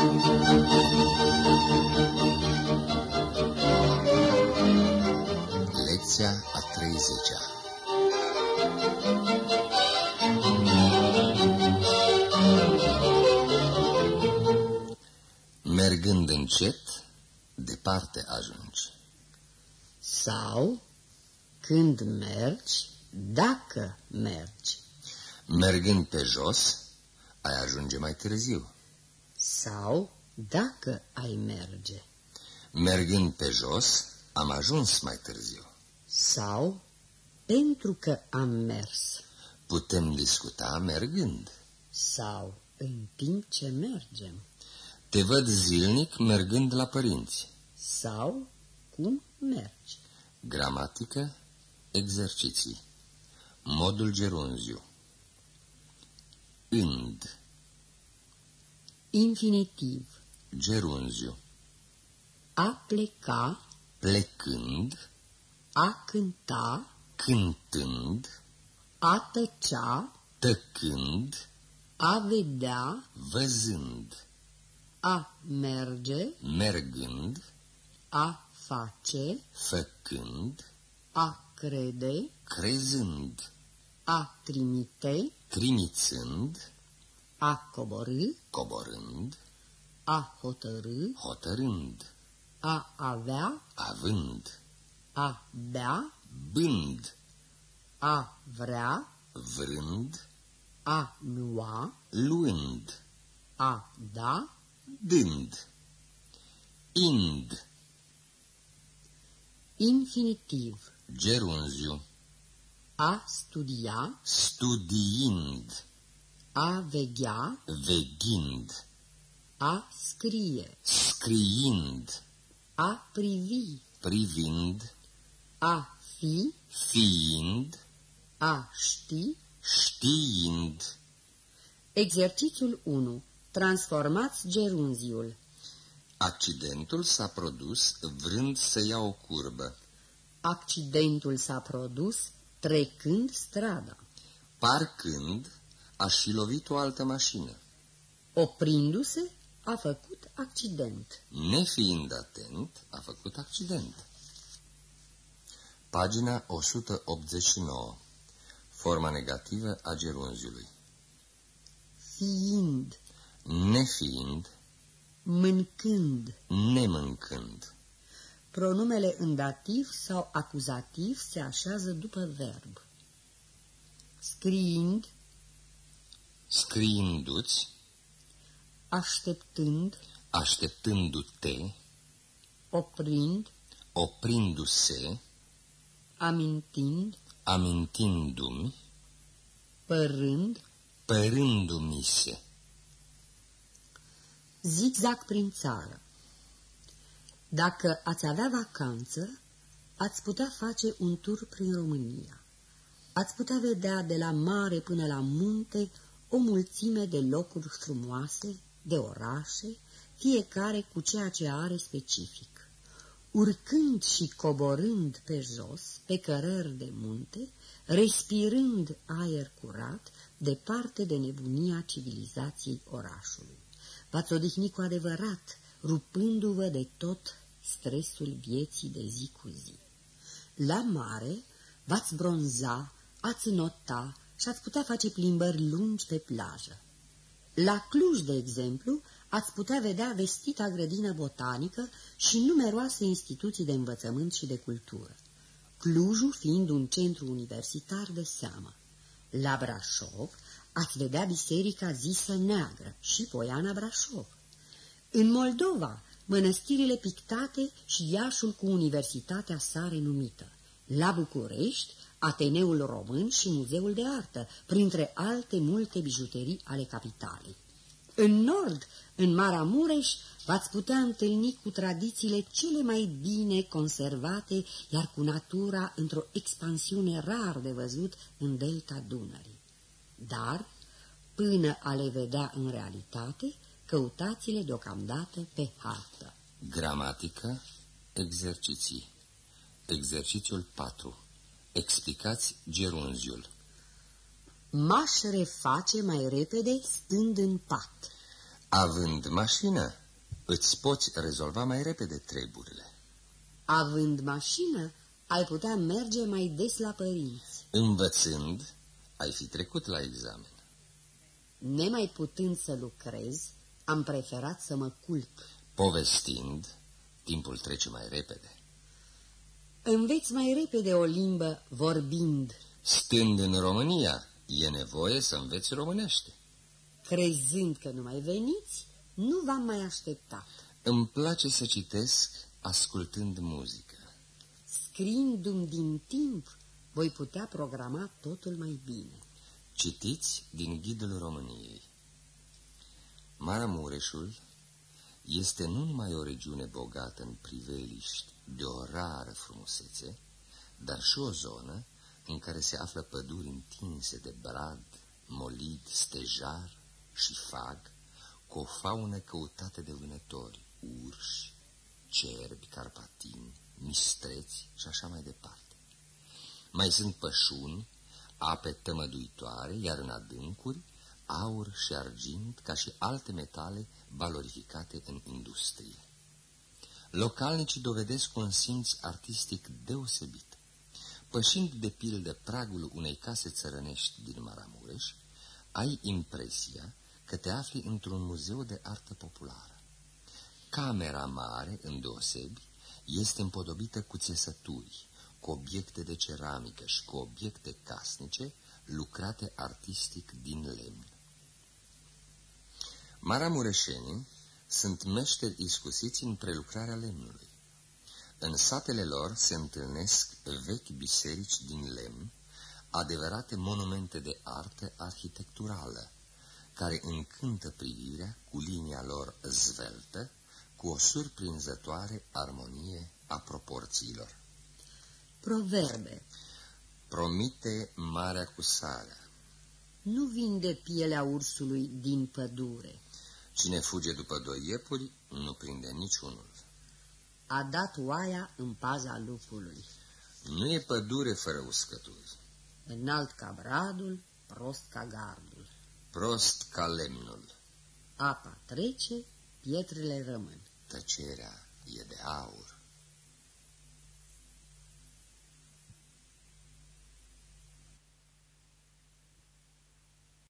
Lecția a 30-a. Mergând încet, departe ajungi. Sau, când mergi, dacă mergi. Mergând pe jos, ai ajunge mai târziu. Sau, dacă ai merge. Mergând pe jos, am ajuns mai târziu. Sau, pentru că am mers. Putem discuta mergând. Sau, în timp ce mergem. Te văd zilnic mergând la părinți. Sau, cum mergi. Gramatică, exerciții. Modul gerunziu. Înd. Infinitiv. Gerunziu. A pleca. Plecând. A cânta. Cântând. A tăcea. Tăcând. A vedea. Văzând. A merge. Mergând. A face. Făcând. A crede. Crezând. A trimite. Trimițând. A coborî. Coborând. A hotărâ. Hotărând. A avea. Având. A bea. Bând. A vrea. Vrând. A lua. Luând. A da. Dând. Ind. Infinitiv. Gerunziu. A studia. Studiind. A veghea. Veghind. A scrie. Scriind. A privi. Privind. A fi. Fiind. A ști. Știind. Exercițiul 1. Transformați gerunziul. Accidentul s-a produs vrând să ia o curbă. Accidentul s-a produs trecând strada. Parcând, a și lovit o altă mașină. Oprindu-se, a făcut accident. Nefiind atent, a făcut accident. Pagina 189. Forma negativă a gerunziului. Fiind. Nefiind. Mâncând. Nemâncând. Pronumele în dativ sau acuzativ se așează după verb. Scriind. Scriindu-ți. Așteptând. Așteptându-te. Oprind. Oprindu-se. Amintind. Amintindu-mi. Părând. Părându-mi se. Zigzag prin țară. Dacă ați avea vacanță, ați putea face un tur prin România. Ați putea vedea de la mare până la munte o mulțime de locuri frumoase, de orașe, fiecare cu ceea ce are specific. Urcând și coborând pe jos, pe cărări de munte, respirând aer curat, departe de nebunia civilizației orașului. V-ați odihni cu adevărat, rupându-vă de tot stresul vieții de zi cu zi. La mare v-ați bronza, ați înota și ați putea face plimbări lungi pe plajă. La Cluj, de exemplu, ați putea vedea vestita grădină botanică și numeroase instituții de învățământ și de cultură, Clujul fiind un centru universitar de seamă. La Brașov ați vedea biserica zisă Neagră și Poiana Brașov. În Moldova, mănăstirile pictate și Iașul cu universitatea sa renumită. La București, Ateneul Român și Muzeul de Artă, printre alte multe bijuterii ale capitalei. În nord, în Maramureș, v-ați putea întâlni cu tradițiile cele mai bine conservate, iar cu natura într-o expansiune rar de văzut în delta Dunării. Dar, până a le vedea în realitate, căutați-le deocamdată pe hartă. Gramatică, exerciții. Exercițiul 4. Explicați gerunziul. M-aș reface mai repede stând în pat. Având mașină, îți poți rezolva mai repede treburile. Având mașină, ai putea merge mai des la părinți. Învățând, ai fi trecut la examen. Nemai putând să lucrez, am preferat să mă culc. Povestind, timpul trece mai repede. Înveți mai repede o limbă vorbind. Stând în România, e nevoie să înveți românește. Crezând că nu mai veniți, nu v-am mai așteptat. Îmi place să citesc ascultând muzică. Scriindu-mi din timp, voi putea programa totul mai bine. Citiți din Ghidul României. Maramureșul este nu numai o regiune bogată în priveliști de o rară frumusețe, dar și o zonă în care se află păduri întinse de brad, molid, stejar și fag, cu o faună căutată de vânători, urși, cerbi, carpatini, mistreți și așa mai departe. Mai sunt pășuni, ape tămăduitoare, iar în adâncuri, aur și argint, ca și alte metale valorificate în industrie. Localnicii dovedesc un simț artistic deosebit. Pășind de pildă pragul unei case țărănești din Maramureș, ai impresia că te afli într-un muzeu de artă populară. Camera mare, îndeosebi, este împodobită cu țesături, cu obiecte de ceramică și cu obiecte casnice lucrate artistic din lemn. Maramureșenii sunt meșteri iscusiți în prelucrarea lemnului. În satele lor se întâlnesc vechi biserici din lemn, adevărate monumente de artă arhitecturală, care încântă privirea cu linia lor zveltă, cu o surprinzătoare armonie a proporțiilor. Proverbe. Promite marea cu sarea. Nu vinde pielea ursului din pădure. Cine fuge după doi iepuri, nu prinde niciunul. A dat oaia în paza lupului. Nu e pădure fără uscături. Înalt ca bradul, prost ca gardul. Prost ca lemnul. Apa trece, pietrele rămân. Tăcerea e de aur.